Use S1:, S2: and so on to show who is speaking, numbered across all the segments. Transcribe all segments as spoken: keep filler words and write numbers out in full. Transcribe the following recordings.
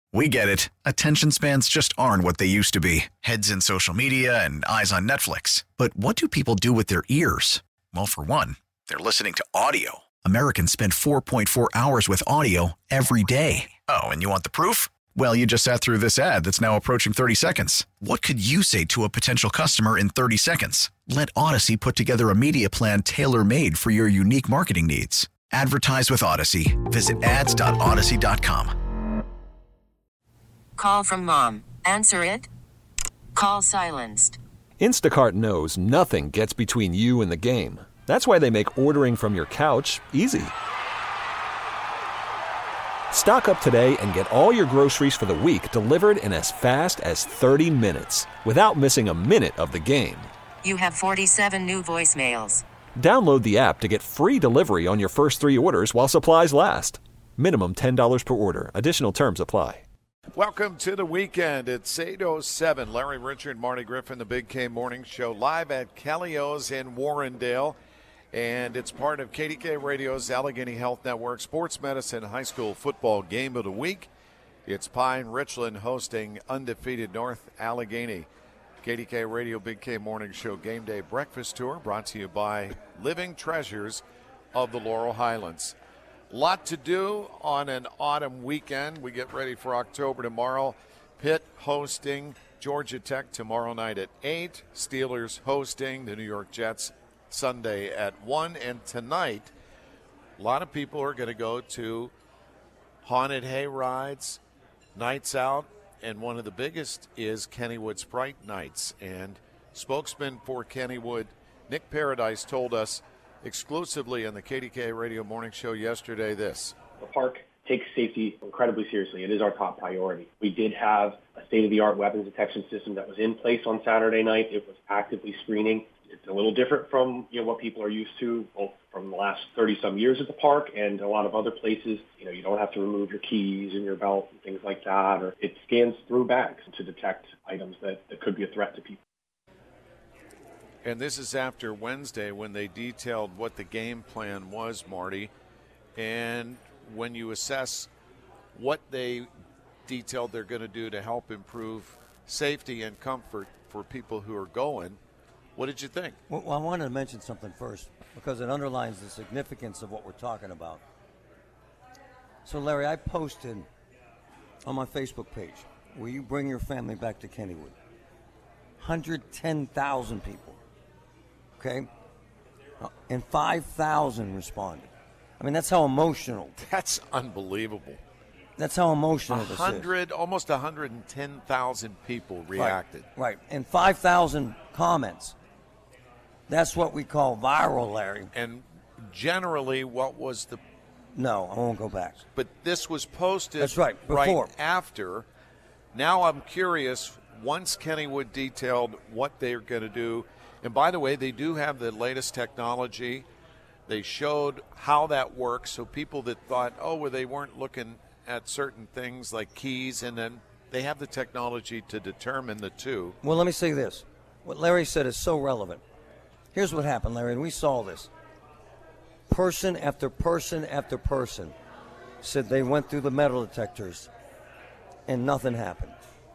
S1: We get it. Attention spans just aren't what they used to be. Heads in social media and eyes on Netflix. But what do people do with their ears? Well, for one, they're listening to audio. Americans spend four point four hours with audio every day. Oh, and you want the proof? Well, you just sat through this ad that's now approaching thirty seconds. What could you say to a potential customer in thirty seconds? Let Odyssey put together a media plan tailor-made for your unique marketing needs. Advertise with Odyssey. Visit ads dot odyssey dot com.
S2: Call from mom. Answer it. Call silenced.
S3: Instacart knows nothing gets between you and the game. That's why they make ordering from your couch easy. Stock up today and get all your groceries for the week delivered in as fast as thirty minutes without missing a minute of the game.
S2: You have forty-seven new voicemails.
S3: Download the app to get free delivery on your first three orders while supplies last. Minimum ten dollars per order. Additional terms apply.
S4: Welcome to the weekend. It's eight oh seven. Larry Richard, Marty Griffin, the Big K Morning Show, live at Kelly-O's in Warrendale. And it's part of K D K Radio's Allegheny Health Network Sports Medicine High School Football Game of the Week. It's Pine Richland hosting undefeated North Allegheny. K D K Radio Big K Morning Show Game Day Breakfast Tour brought to you by Living Treasures of the Laurel Highlands. Lot to do on an autumn weekend. We get ready for October tomorrow. Pitt hosting Georgia Tech tomorrow night at eight. Steelers hosting the New York Jets Sunday at one. And tonight, a lot of people are going to go to haunted hay rides, nights out, and one of the biggest is Kennywood Sprite Nights. And spokesman for Kennywood, Nick Paradise, told us exclusively on the K D K Radio Morning Show yesterday this.
S5: The park takes safety incredibly seriously. It is our top priority. We did have a state-of-the-art weapons detection system that was in place on Saturday night. It was actively screening. It's a little different from you know what people are used to, both from the last thirty-some years at the park and a lot of other places. You know, you don't have to remove your keys and your belt and things like that, or it scans through bags to detect items that, that could be a threat to people.
S4: And this is after Wednesday when they detailed what the game plan was, Marty. And when you assess what they detailed they're going to do to help improve safety and comfort for people who are going, what did you think?
S6: Well, I wanted to mention something first because it underlines the significance of what we're talking about. So, Larry, I posted on my Facebook page, will you bring your family back to Kennywood? one hundred ten thousand people. Okay, and five thousand responded. I mean, that's how emotional.
S4: That's unbelievable.
S6: That's how emotional this is.
S4: Hundred, almost one hundred ten thousand people reacted.
S6: Right, right, and five thousand comments. That's what we call viral, Larry.
S4: And generally, what was the?
S6: No, I won't go back.
S4: But this was posted.
S6: That's right. Before.
S4: Right after. Now I'm curious. Once Kennywood detailed what they're going to do. And by the way, they do have the latest technology. They showed how that works. So people that thought, oh, well, they weren't looking at certain things like keys, and then they have the technology to determine the two.
S6: Well, let me say this. What Larry said is so relevant. Here's what happened, Larry, and we saw this. Person after person after person said they went through the metal detectors and nothing happened.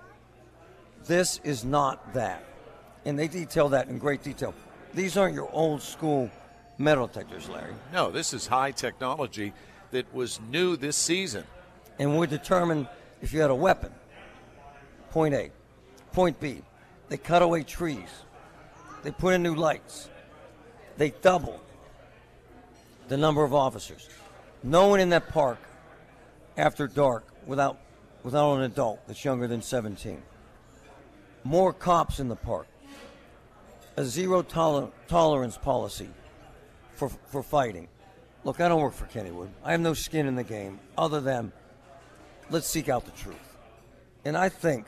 S6: This is not that. And they detail that in great detail. These aren't your old school metal detectors, Larry.
S4: No, this is high technology that was new this season.
S6: And we determined if you had a weapon. Point A. Point B. They cut away trees. They put in new lights. They doubled the number of officers. No one in that park after dark without without an adult that's younger than seventeen. More cops in the park. A zero toler- tolerance policy for for fighting. Look, I don't work for Kennywood. I have no skin in the game other than let's seek out the truth. And I think,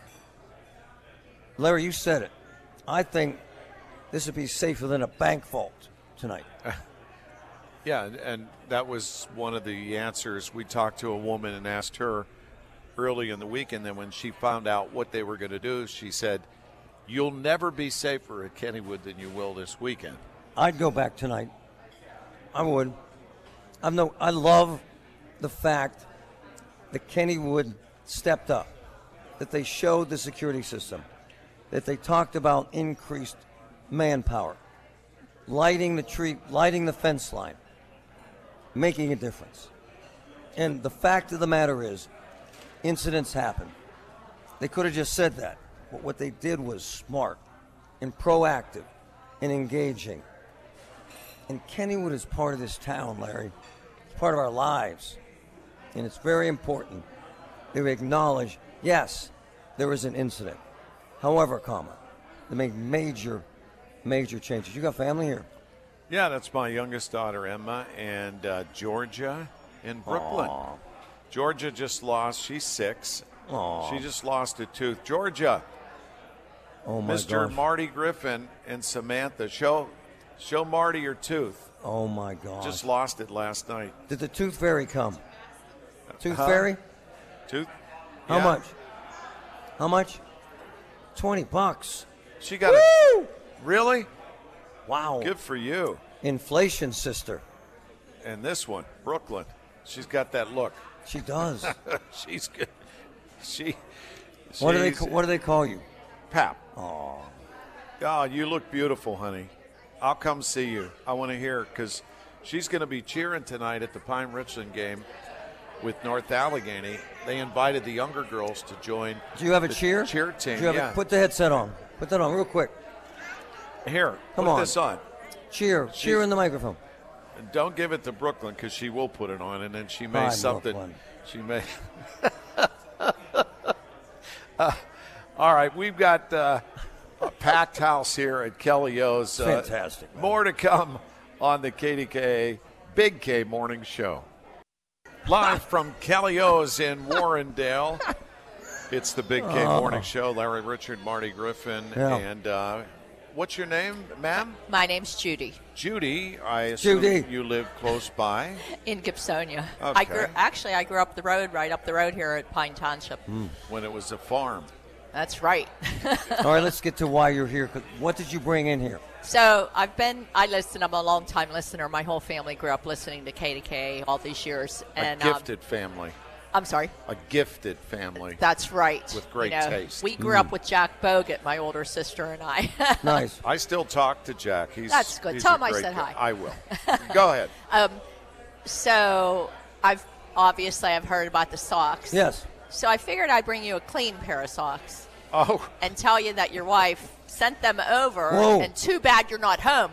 S6: Larry, you said it. I think this would be safer than a bank vault tonight.
S4: Yeah, and that was one of the answers. We talked to a woman and asked her early in the week, and then when she found out what they were going to do, she said, you'll never be safer at Kennywood than you will this weekend.
S6: I'd go back tonight. I would. I'm no, I love the fact that Kennywood stepped up. that they showed the security system, that they talked about increased manpower, lighting the tree, lighting the fence line, making a difference. And the fact of the matter is, incidents happen. They could have just said that, but what they did was smart and proactive and engaging. And Kennywood is part of this town, Larry. It's part of our lives. And it's very important that we acknowledge, yes, there was an incident. However, comma, they made major, major changes. You got family here?
S4: Yeah, that's my youngest daughter, Emma, and uh, Georgia in Brooklyn.
S6: Aww.
S4: Georgia just lost. She's six.
S6: Aww.
S4: She just lost a tooth. Georgia,
S6: Oh, my
S4: Mister
S6: gosh.
S4: Marty Griffin and Samantha, show show Marty your tooth.
S6: Oh, my God.
S4: Just lost it last night.
S6: Did the Tooth Fairy come? Tooth
S4: Huh?
S6: Fairy?
S4: Tooth?
S6: How
S4: Yeah.
S6: much? How much? twenty bucks.
S4: She got
S6: Woo!
S4: it. Really?
S6: Wow.
S4: Good for you.
S6: Inflation, sister.
S4: And this one, Brooklyn. She's got that look.
S6: She does.
S4: She's good. She.
S6: What do they
S4: she's-
S6: ca- What do they call you?
S4: Pap.
S6: Oh,
S4: Oh, you look beautiful, honey. I'll come see you. I want to hear because she's going to be cheering tonight at the Pine Richland game with North Allegheny. They invited the younger girls to join.
S6: do you have a
S4: the
S6: cheer?
S4: Cheer team.
S6: Do you have
S4: yeah.
S6: a, put the headset on. Put that on real quick.
S4: Here,
S6: Come
S4: put
S6: on.
S4: this on.
S6: Cheer. Cheer in the microphone.
S4: And don't give it to Brooklyn because she will put it on, and then she may
S6: Hi,
S4: something.
S6: Brooklyn.
S4: She may. uh, all right, we've got uh, a packed house here at Kelly O's. Uh,
S6: Fantastic, man.
S4: More to come on the K D K A Big K Morning Show. Live from Kelly O's in Warrendale. It's the Big K Morning Show. Larry Richard, Marty Griffin,
S6: Oh. Yeah.
S4: and uh, what's your name, ma'am?
S7: My name's Judy
S4: Judy. I assume
S6: Judy.
S4: you live close by.
S7: in Gibsonia.
S4: Okay.
S7: I grew actually I grew up the road, right up the road here at Pine Township.
S4: When it was a farm.
S7: That's right.
S6: All right, let's get to why you're here. 'Cause what did you bring in here?
S7: So I've been I listen. I'm a long time listener. My whole family grew up listening to K D K all these years. And
S4: a gifted family.
S7: um, I'm sorry.
S4: A gifted family.
S7: That's right.
S4: With great
S7: You know,
S4: taste.
S7: We grew up with Jack Bogut, my older sister and I.
S6: Nice.
S4: I still talk to Jack. He's
S7: That's good.
S4: he's
S7: Tell
S4: a
S7: him I
S4: great
S7: said
S4: guy.
S7: hi.
S4: I will. Go ahead.
S7: So I've obviously I've heard about the socks.
S6: Yes.
S7: So I figured I'd bring you a clean pair of socks
S4: Oh,
S7: and tell you that your wife sent them over.
S6: Whoa.
S7: And too bad you're not home.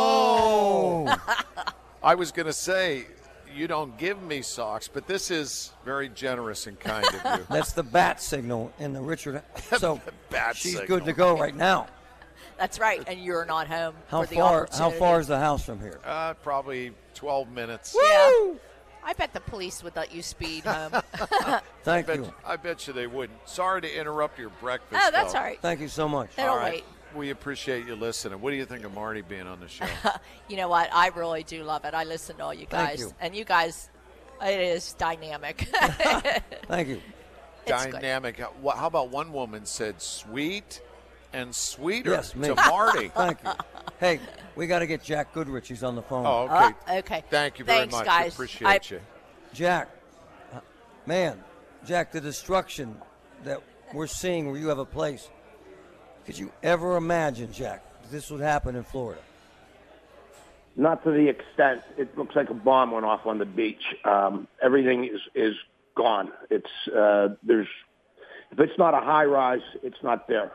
S6: Oh.
S4: I was going to say you don't give me socks, but this is very generous and kind of you.
S6: That's the bat signal in the Richard. So
S4: Bat
S6: she's
S4: signal.
S6: good to go right now.
S7: That's right, and you're not home
S6: How
S7: for the
S6: far? How
S7: opportunity.
S6: far is the house from here?
S4: Uh, probably twelve minutes.
S7: Yeah. I bet the police would let you speed home.
S6: Thank
S4: Bet-
S6: you.
S4: I bet you they wouldn't. Sorry to interrupt your breakfast.
S7: Oh, that's
S4: though.
S7: all right.
S6: Thank you so much.
S7: That'll
S4: All right.
S7: wait.
S4: We appreciate you listening. What do you think of Marty being on the show?
S7: You know what? I really do love it. I listen to all you
S6: Thank
S7: guys.
S6: you.
S7: And you guys, it is dynamic.
S6: Thank you.
S7: It's good.
S4: Dynamic. How how about one woman said sweet and sweeter
S6: Yes, me.
S4: to Marty?
S6: Thank you. Hey, we got to get Jack Goodrich. He's on the phone.
S4: Oh, okay.
S7: Uh, okay.
S4: Thank you very
S7: Thanks,
S4: much.
S7: guys.
S4: Appreciate
S7: I-
S4: you.
S6: Jack, uh, man, Jack, the destruction that we're seeing where you have a place. Could you ever imagine, Jack, that this would happen in Florida?
S8: Not to the extent. It looks like a bomb went off on the beach. Um, everything is, is gone. It's uh, there's if it's not a high rise, it's not there.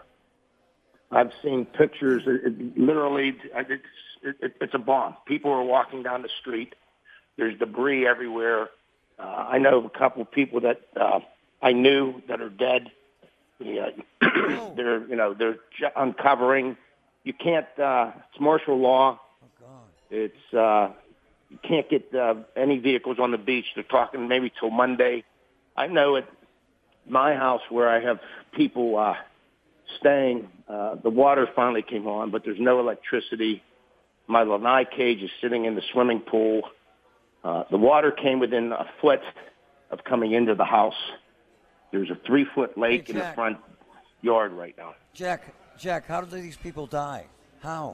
S8: I've seen pictures. It, it, literally, it's it, it's a bomb. People are walking down the street. There's debris everywhere. Uh, I know a couple of people that uh, I knew that are dead. Yeah, they're you know they're j- uncovering. You can't. Uh, it's martial law. It's uh, you can't get uh, any vehicles on the beach. They're talking maybe till Monday. I know at my house where I have people uh, staying, uh, the water finally came on, but there's no electricity. My lanai cage is sitting in the swimming pool. Uh, the water came within a foot of coming into the house. There's a three-foot lake
S6: Hey,
S8: in the
S6: Jack.
S8: front yard right now.
S6: Jack, Jack, how did these people die? How?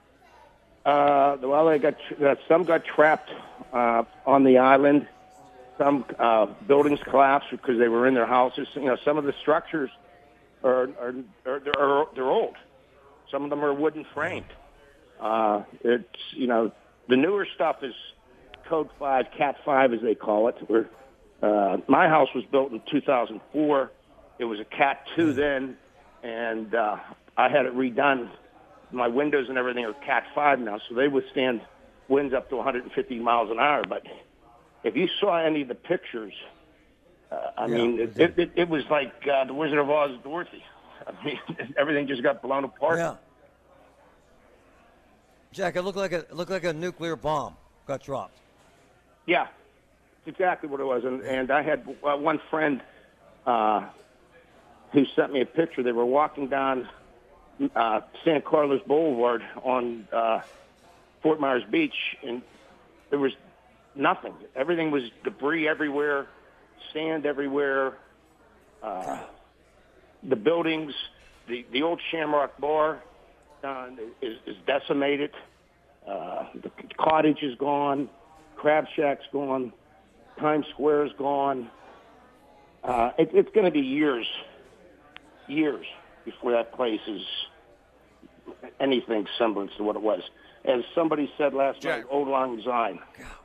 S8: Uh, well, they got uh, some got trapped uh, on the island. Some uh, buildings collapsed because they were in their houses. You know, some of the structures are are, are, are they're old. Some of them are wooden framed. Uh, it's you know the newer stuff is Code Five, Cat Five, as they call it. Where uh, my house was built in two thousand four. It was a Cat Two then, and uh, I had it redone. My windows and everything are Cat Five now, so they withstand winds up to one hundred fifty miles an hour. But if you saw any of the pictures, uh, I yeah, mean, it, it, it, it was like uh, the Wizard of Oz, Dorothy. I mean, everything just got blown apart.
S6: Yeah. Jack, it looked like a it looked like a nuclear bomb got dropped.
S8: Yeah, that's exactly what it was. And, and I had uh, one friend uh, who sent me a picture. They were walking down uh, San Carlos Boulevard on uh, Fort Myers Beach, and there was nothing. Everything was debris everywhere, sand everywhere. Uh, the buildings, the, the old Shamrock Bar uh, is, is decimated. Uh, the cottage is gone. Crab Shack's gone. Times Square's gone. Uh, it, it's going to be years, years before that place is anything semblance to what it was. As somebody said last Jack, night, Old Lang Syne.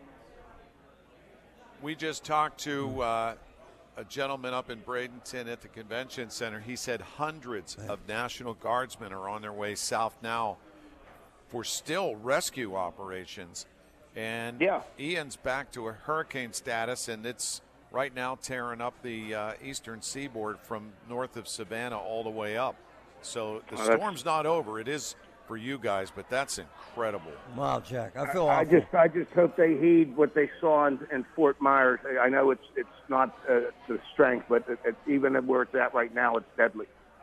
S4: We just talked to uh, a gentleman up in Bradenton at the convention center. He said hundreds of National Guardsmen are on their way south now for still rescue operations. And
S8: yeah.
S4: Ian's back to a hurricane status, and it's right now tearing up the uh, eastern seaboard from north of Savannah all the way up. So the oh, storm's not over. It is for you guys, but that's incredible.
S6: Wow, Jack, I feel
S8: I, I
S6: awful.
S8: just, I just hope they heed what they saw in, in Fort Myers. I know it's, it's not uh, the strength, but it, it, even where it's at right now, it's deadly.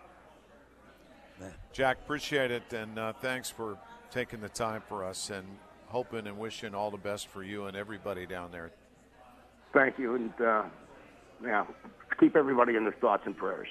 S4: Jack, appreciate it, and uh, thanks for taking the time for us, and hoping and wishing all the best for you and everybody down there.
S8: Thank you, and uh, yeah, keep everybody in their thoughts and prayers.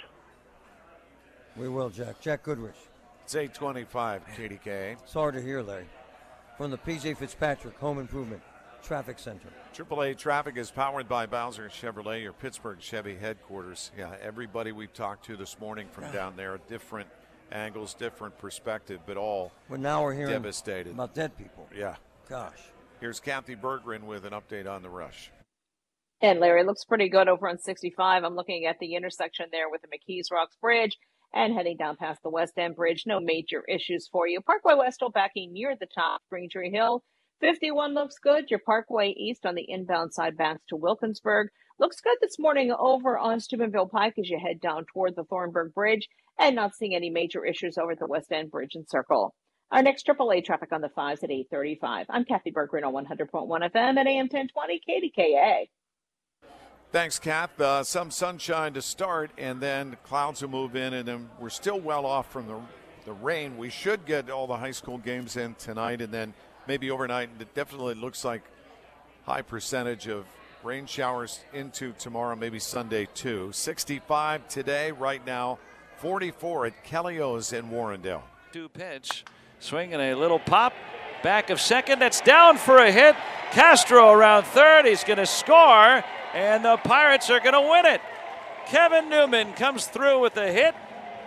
S6: We will, Jack. Jack Goodrich.
S4: It's eight twenty-five, K D K A.
S6: It's hard to hear, Larry. From the P J Fitzpatrick Home Improvement Traffic Center.
S4: triple A Traffic is powered by Bowser Chevrolet, your Pittsburgh Chevy headquarters. Yeah, everybody we've talked to this morning from down there, different angles, different perspective, but all
S6: well, now we're hearing
S4: devastated.
S6: About dead people.
S4: Yeah.
S6: Gosh.
S4: Here's Kathy Berggren with an update on the rush.
S9: And Larry, it looks pretty good over on sixty-five. I'm looking at the intersection there with the McKees Rocks Bridge and heading down past the West End Bridge. No major issues for you. Parkway West still backing near the top. Springtree Hill, fifty-one looks good. Your Parkway East on the inbound side backs to Wilkinsburg. Looks good this morning over on Steubenville Pike as you head down toward the Thornburg Bridge, and not seeing any major issues over at the West End Bridge and Circle. Our next triple A traffic on the fives at eight thirty-five. I'm Kathy Berggren on one hundred point one F M at A M ten twenty K D K A.
S4: Thanks, Kath. Uh, some sunshine to start, and then clouds will move in, and then we're still well off from the the rain. We should get all the high school games in tonight, and then maybe overnight. It definitely looks like high percentage of rain showers into tomorrow, maybe Sunday too. sixty-five today, right now, forty-four at Kelly-O's in Warrendale.
S10: Two pitch, swinging a little pop, back of second, that's down for a hit. Castro around third, he's going to score, and the Pirates are going to win it. Kevin Newman comes through with a hit,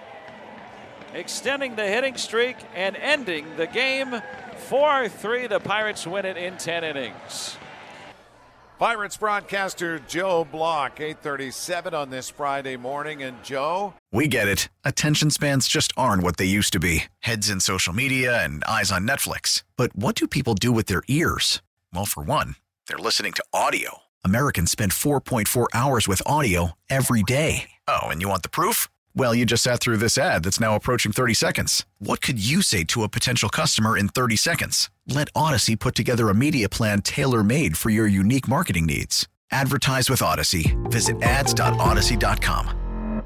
S10: extending the hitting streak and ending the game. four three, the Pirates win it in ten innings.
S4: Pirates broadcaster Joe Block, eight thirty-seven on this Friday morning. And Joe?
S1: We get it. Attention spans just aren't what they used to be. Heads in social media and eyes on Netflix. But what do people do with their ears? Well, for one, they're listening to audio. Americans spend four point four hours with audio every day. Oh, and you want the proof? Well, you just sat through this ad that's now approaching thirty seconds. What could you say to a potential customer in thirty seconds? Let Odyssey put together a media plan tailor-made for your unique marketing needs. Advertise with Odyssey. Visit ads dot odyssey dot com.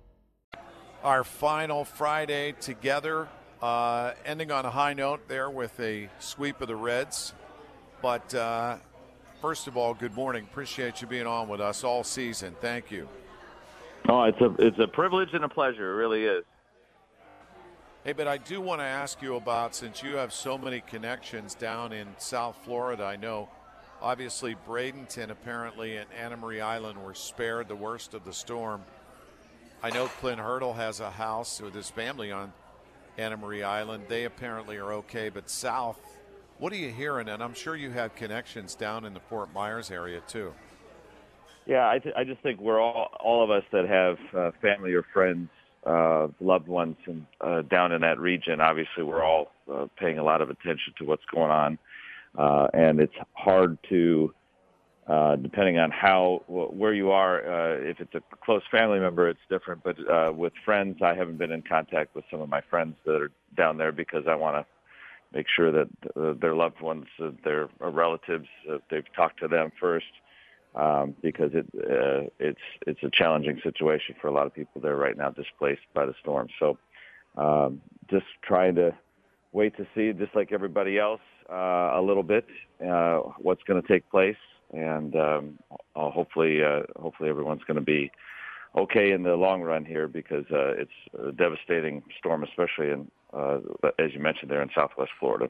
S4: Our final Friday together, uh, ending on a high note there with a sweep of the Reds. But uh, first of all, good morning. Appreciate you being on with us all season. Thank you.
S11: Oh, it's a it's a privilege and a pleasure. It really is.
S4: Hey, but I do want to ask you about, since you have so many connections down in South Florida, I know obviously Bradenton apparently and Anna Marie Island were spared the worst of the storm. I know Clint Hurdle has a house with his family on Anna Marie Island. They apparently are okay, but south, what are you hearing? And I'm sure you have connections down in the Fort Myers area too.
S11: Yeah, I, th- I just think we're all, all of us that have uh, family or friends, uh, loved ones in, uh, down in that region, obviously we're all uh, paying a lot of attention to what's going on. Uh, and it's hard to, uh, depending on how, where you are, uh, if it's a close family member, it's different. But uh, with friends, I haven't been in contact with some of my friends that are down there because I want to make sure that uh, their loved ones, uh, their relatives, uh, they've talked to them first. Um, because it uh, it's it's a challenging situation for a lot of people there right now, displaced by the storm. So um, just trying to wait to see, just like everybody else, uh, a little bit uh, what's going to take place, and um, uh, hopefully uh, hopefully everyone's going to be okay in the long run here, because uh, it's a devastating storm, especially in uh, as you mentioned there in Southwest Florida.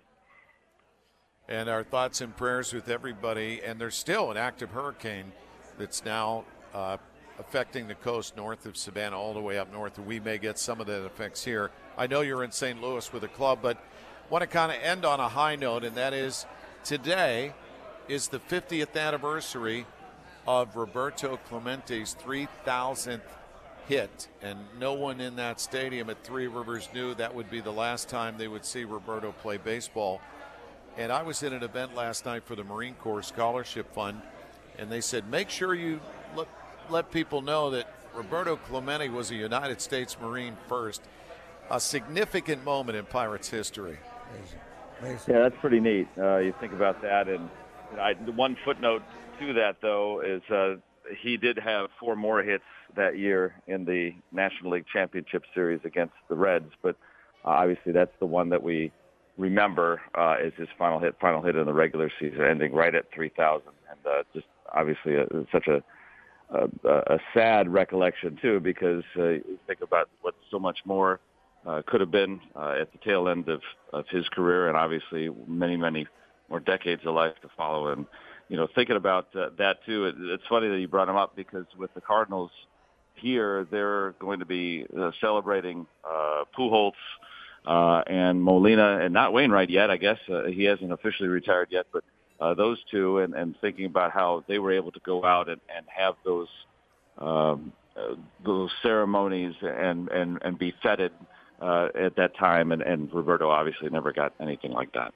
S4: And our thoughts and prayers with everybody. And there's still an active hurricane that's now uh, affecting the coast north of Savannah all the way up north. We may get some of that effects here. I know you're in Saint Louis with a club, but want to kind of end on a high note, and that is today is the fiftieth anniversary of Roberto Clemente's three thousandth hit. And no one in that stadium at Three Rivers knew that would be the last time they would see Roberto play baseball. And I was in an event last night for the Marine Corps Scholarship Fund, and they said, make sure you let, let people know that Roberto Clemente was a United States Marine first. A significant moment in Pirates history.
S6: Amazing. Amazing.
S11: Yeah, that's pretty neat. Uh, you think about that. And you know, I, one footnote to that, though, is uh, he did have four more hits that year in the National League Championship Series against the Reds. But uh, obviously that's the one that we remember uh, is his final hit, final hit in the regular season, ending right at three thousand, and uh, just obviously a, such a, a a sad recollection too, because uh, you think about what so much more uh, could have been uh, at the tail end of, of his career, and obviously many many more decades of life to follow. And you know, thinking about uh, that too, it, it's funny that you brought him up, because with the Cardinals here, they're going to be uh, celebrating uh, Pujols. Uh, and Molina, and not Wainwright yet, I guess. Uh, he hasn't officially retired yet, but uh, those two, and, and thinking about how they were able to go out and, and have those um, uh, those ceremonies and, and, and be feted uh, at that time, and, and Roberto obviously never got anything like that.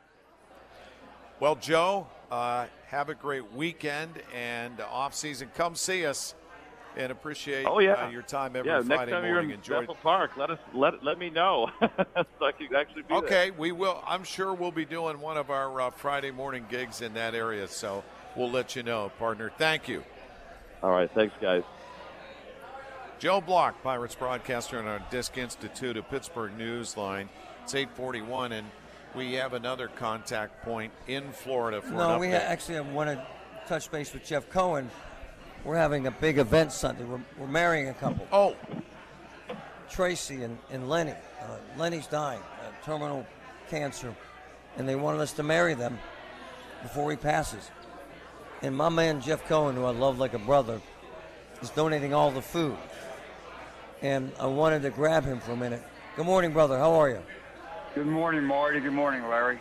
S4: Well, Joe, uh, have a great weekend and off season. Come see us. And appreciate
S11: oh, yeah.
S4: uh, your time every
S11: yeah,
S4: Friday
S11: next time
S4: morning.
S11: you're in
S4: Enjoy
S11: Bethel Park, let us let let me know so I can actually be
S4: okay,
S11: there.
S4: we will. I'm sure we'll be doing one of our uh, Friday morning gigs in that area, so we'll let you know, partner. Thank you.
S11: All right, thanks, guys.
S4: Joe Block, Pirates broadcaster on our Disc Institute of Pittsburgh Newsline. It's eight forty-one, and we have another contact point in Florida for
S6: no,
S4: an
S6: we
S4: update.
S6: actually want to touch base with Jeff Cohen. We're having a big event Sunday. We're, we're marrying a couple.
S4: Oh.
S6: Tracy and, and Lenny. Uh, Lenny's dying, uh, terminal cancer, and they wanted us to marry them before he passes. And my man Jeff Cohen, who I love like a brother, is donating all the food. And I wanted to grab him for a minute. Good morning, brother. How are you?
S12: Good morning, Marty. Good morning, Larry.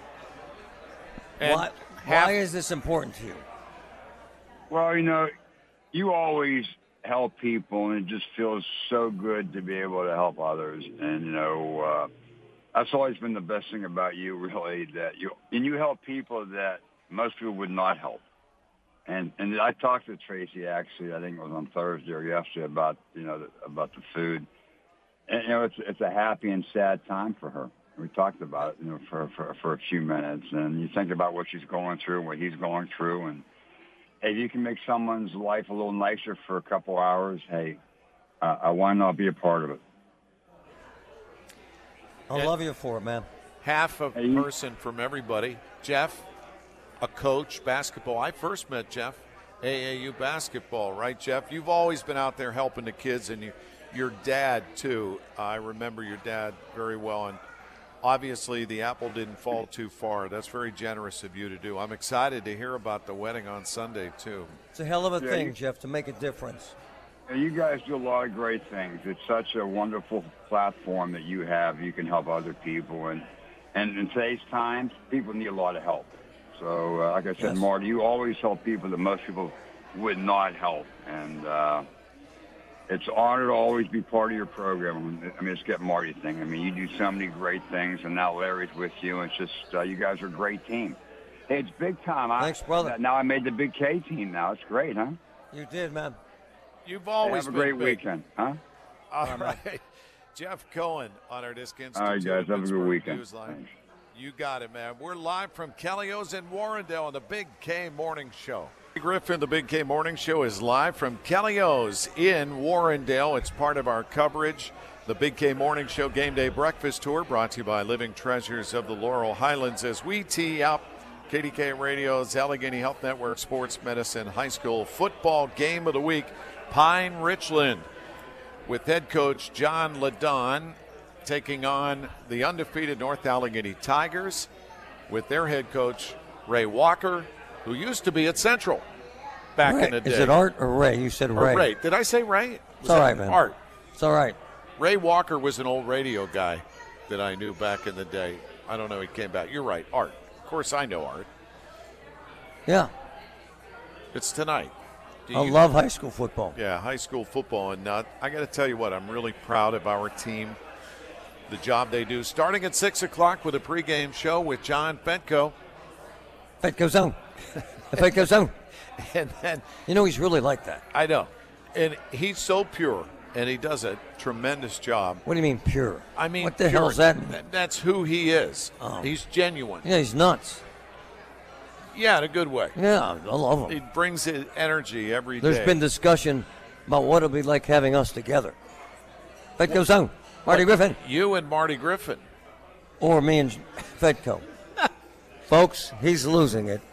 S6: Why, why is this important to you?
S12: Well, you know, you always help people, and it just feels so good to be able to help others. And, you know, uh, that's always been the best thing about you, really, that you and you help people that most people would not help. And and I talked to Tracy, actually, I think it was on Thursday or yesterday, about, you know, the, about the food. And, you know, it's it's a happy and sad time for her. We talked about it, you know, for, for, for a few minutes. And you think about what she's going through, what he's going through, and if you can make someone's life a little nicer for a couple hours, hey, uh, I want to be a part of it.
S6: I love you for it, man.
S4: Half a person from everybody. Jeff, a coach, basketball. I first met Jeff, A A U basketball, right, Jeff? You've always been out there helping the kids, and you, your dad, too. I remember your dad very well. And obviously the apple didn't fall too far. That's very generous of you to do. I'm excited to hear about the wedding on Sunday, too.
S6: It's a hell of a
S12: Yeah,
S6: thing,
S12: you-
S6: Jeff, to make a difference.
S12: And you guys do a lot of great things. It's such a wonderful platform that you have. You can help other people. And, and in today's times, people need a lot of help. So, uh, like I said,
S6: Yes.
S12: Marty, you always help people that most people would not help. And uh, it's an honor to always be part of your program. I mean, it's Get Marty thing. I mean, you do so many great things, and now Larry's with you. It's just uh, you guys are a great team. Hey, it's big time.
S6: Thanks,
S12: I,
S6: brother.
S12: Now I made the Big K team now. It's great, huh?
S6: You did, man.
S4: You've always
S12: Have a
S4: been
S12: great
S4: big.
S12: weekend, huh?
S4: All right. Jeff Cohen on our Disc Institute.
S12: All right, guys. Have a good
S4: Pittsburgh
S12: weekend.
S4: Newsline.
S12: Thanks.
S4: You got it, man. We're live from Kelly's in Warrendale on the Big K Morning Show. Griffin, the Big K Morning Show is live from Kelly's in Warrendale. It's part of our coverage. The Big K Morning Show Game Day Breakfast Tour brought to you by Living Treasures of the Laurel Highlands as we tee up K D K Radio's Allegheny Health Network Sports Medicine High School Football Game of the Week. Pine Richland with head coach John Ladon taking on the undefeated North Allegheny Tigers with their head coach Ray Walker, who used to be at Central back
S6: Ray.
S4: in the day.
S6: Is it Art or Ray? You said
S4: Or
S6: Ray.
S4: Ray. Did I say Ray? Was
S6: It's all
S4: that
S6: right, man.
S4: Art.
S6: It's all right.
S4: Ray Walker was an old radio guy that I knew back in the day. I don't know. He came back. You're right. Art. Of course, I know Art.
S6: Yeah.
S4: It's tonight. Do
S6: I
S4: you-
S6: love high school football.
S4: Yeah, high school football. And uh, I got to tell you what, I'm really proud of our team, the job they do. Starting at six o'clock with a pregame show with John Fetko.
S6: Fetco zone. The Fetco zone.
S4: And then,
S6: You know, he's really like that.
S4: I know. And he's so pure, and he does a tremendous job.
S6: What do you mean pure?
S4: I mean,
S6: what the
S4: pure.
S6: hell does that mean?
S4: Th- That's who he is.
S6: Oh.
S4: He's genuine.
S6: Yeah, he's nuts.
S4: Yeah, in a good way.
S6: Yeah, I love him.
S4: He brings it energy every day.
S6: There's been discussion about what it'll be like having us together. Fetco zone. Marty Griffin.
S4: You and Marty Griffin.
S6: Or me and Fedco. Folks, he's losing it.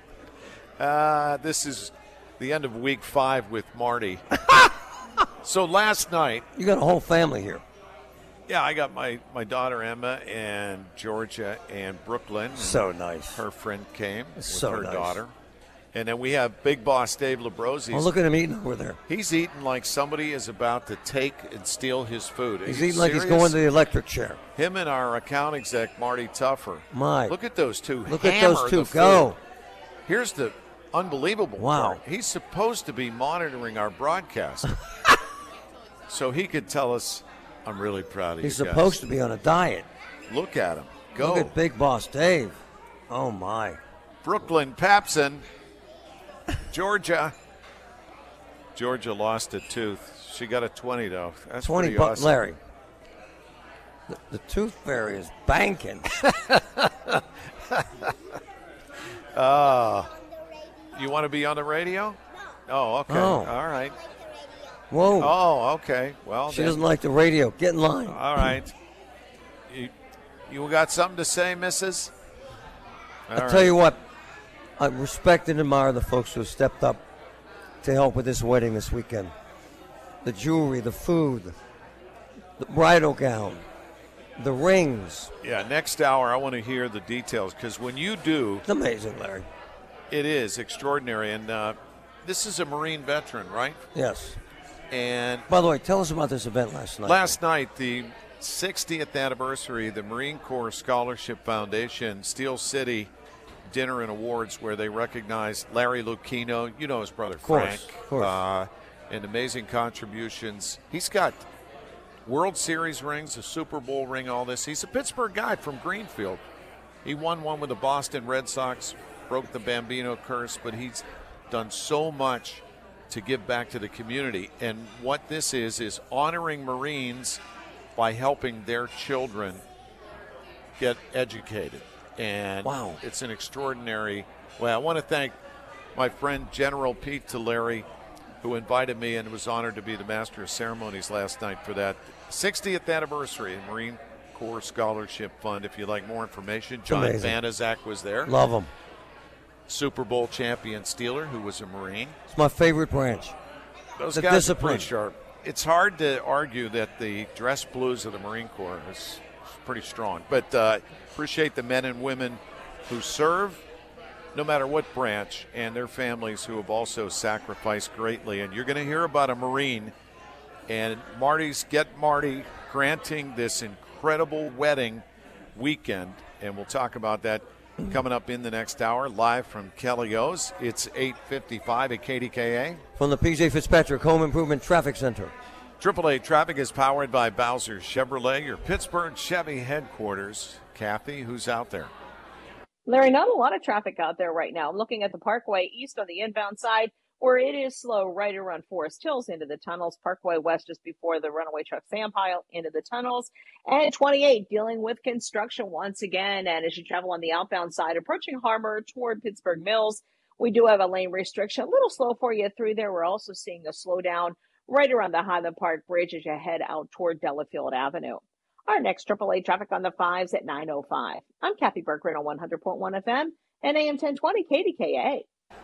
S4: Uh, this is the end of week five with Marty. So last night,
S6: You got a whole family here.
S4: yeah, I got my, my daughter Emma and Georgia and Brooklyn. And
S6: So nice.
S4: Her friend came with
S6: So
S4: her
S6: nice.
S4: daughter. And then we have Big Boss Dave Labrosi.
S6: Oh, look at him eating over there.
S4: He's eating like somebody is about to take and steal his food. Are
S6: He's
S4: you
S6: eating like he's
S4: serious?
S6: going to the electric chair.
S4: Him and our account exec, Marty Tuffer.
S6: My.
S4: Look at those two.
S6: Look at
S4: hammer
S6: those two
S4: the food.
S6: go.
S4: Here's the unbelievable
S6: Wow.
S4: part. He's supposed to be monitoring our broadcast. So he could tell us, I'm really proud of
S6: He's
S4: you guys.
S6: supposed to be on a diet.
S4: Look at him. Go.
S6: Look at Big Boss Dave. Oh, my.
S4: Brooklyn Papson, Georgia. Georgia lost a tooth. She got a twenty, though. That's
S6: twenty
S4: pretty
S6: bucks,
S4: awesome.
S6: Larry. The, the tooth fairy is banking.
S4: Uh, you want to be on the radio? Oh, okay.
S6: Oh.
S4: All right.
S6: Whoa.
S4: Oh, okay. Well,
S6: She
S4: then-
S6: doesn't like the radio. Get in line.
S4: All right. You, you got something to say, missus? All
S6: I'll
S4: right.
S6: tell you what, I respect and admire the folks who have stepped up to help with this wedding this weekend. The jewelry, the food, the bridal gown, the rings.
S4: Yeah, next hour I want to hear the details because when you do,
S6: It's amazing, Larry.
S4: it is extraordinary. And uh, this is a Marine veteran, right?
S6: Yes.
S4: And
S6: By the way, tell us about this event last night.
S4: last night, the sixtieth anniversary of the Marine Corps Scholarship Foundation, Steel City Dinner and Awards, where they recognized Larry Lucchino, you know his brother
S6: course,
S4: Frank,
S6: of course.
S4: Uh, and amazing contributions. He's got World Series rings, a Super Bowl ring, all this. He's a Pittsburgh guy from Greenfield. He won one with the Boston Red Sox, broke the Bambino curse, but he's done so much to give back to the community. And what this is, is honoring Marines by helping their children get educated. And
S6: Wow.
S4: it's an extraordinary way. I want to thank my friend General Pete Tulare, who invited me and was honored to be the master of ceremonies last night for that sixtieth anniversary of Marine Corps Scholarship Fund. If you'd like more information, John
S6: amazing.
S4: Banaszak was there.
S6: Love them.
S4: Super Bowl champion Steeler, who was a Marine.
S6: It's my favorite branch.
S4: Those
S6: The
S4: guys
S6: discipline.
S4: are pretty sharp. It's hard to argue that the dress blues of the Marine Corps is pretty strong. But uh, appreciate the men and women who serve, no matter what branch, and their families who have also sacrificed greatly. And you're going to hear about a Marine and Marty's Get Marty granting this incredible wedding weekend. And we'll talk about that coming up in the next hour, live from Kelly O's. It's eight fifty-five at K D K A.
S6: From the P J Fitzpatrick Home Improvement Traffic Center.
S4: Triple A Traffic is powered by Bowser Chevrolet, your Pittsburgh Chevy headquarters. Kathy, who's out there?
S9: Larry, not a lot of traffic out there right now. I'm looking at the Parkway East on the inbound side, where it is slow right around Forest Hills into the tunnels. Parkway West just before the runaway truck sand pile into the tunnels. And twenty-eight dealing with construction once again. And as you travel on the outbound side, approaching Harmer toward Pittsburgh Mills, we do have a lane restriction. A little slow for you through there. We're also seeing a slowdown right around the Highland Park Bridge as you head out toward Delafield Avenue. Our next triple A traffic on the fives at nine oh five. I'm Kathy Berggren on one hundred point one F M and A M ten twenty K D K A.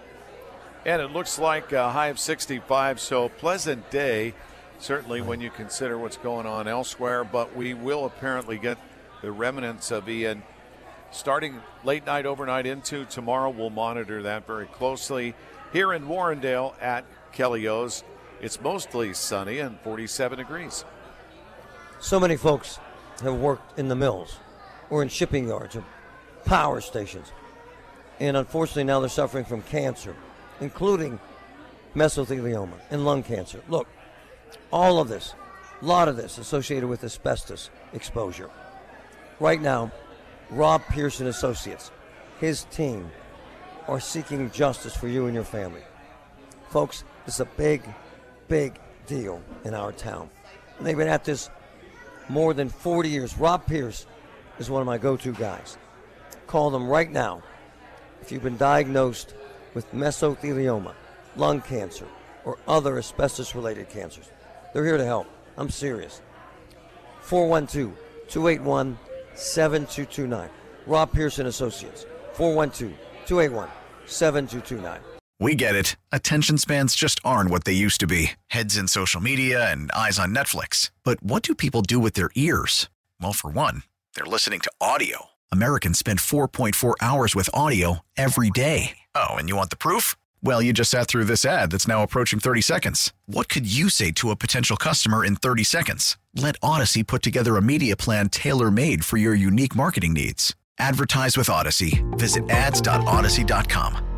S4: And it looks like a high of sixty-five, so pleasant day, certainly when you consider what's going on elsewhere. But we will apparently get the remnants of Ian starting late night, overnight into tomorrow. We'll monitor that very closely. Here in Warrendale at Kelly O's, it's mostly sunny and forty-seven degrees.
S6: So many folks have worked in the mills or in shipping yards or power stations. And unfortunately now they're suffering from cancer, including mesothelioma and lung cancer. Look, all of this, a lot of this associated with asbestos exposure. Right now, Rob Pearson Associates, his team, are seeking justice for you and your family. Folks, this is a big, big deal in our town. And they've been at this more than forty years. Rob Pierce is one of my go-to guys. Call them right now if you've been diagnosed with mesothelioma, lung cancer, or other asbestos-related cancers. They're here to help. I'm serious. four one two, two eight one, seven two two nine. Rob Pearson Associates. four one two, two eight one, seven two two nine.
S1: We get it. Attention spans just aren't what they used to be. Heads in social media and eyes on Netflix. But what do people do with their ears? Well, for one, they're listening to audio. Americans spend four point four hours with audio every day. Oh, and you want the proof? Well, you just sat through this ad that's now approaching thirty seconds. What could you say to a potential customer in thirty seconds? Let Odyssey put together a media plan tailor-made for your unique marketing needs. Advertise with Odyssey. Visit ads dot odyssey dot com.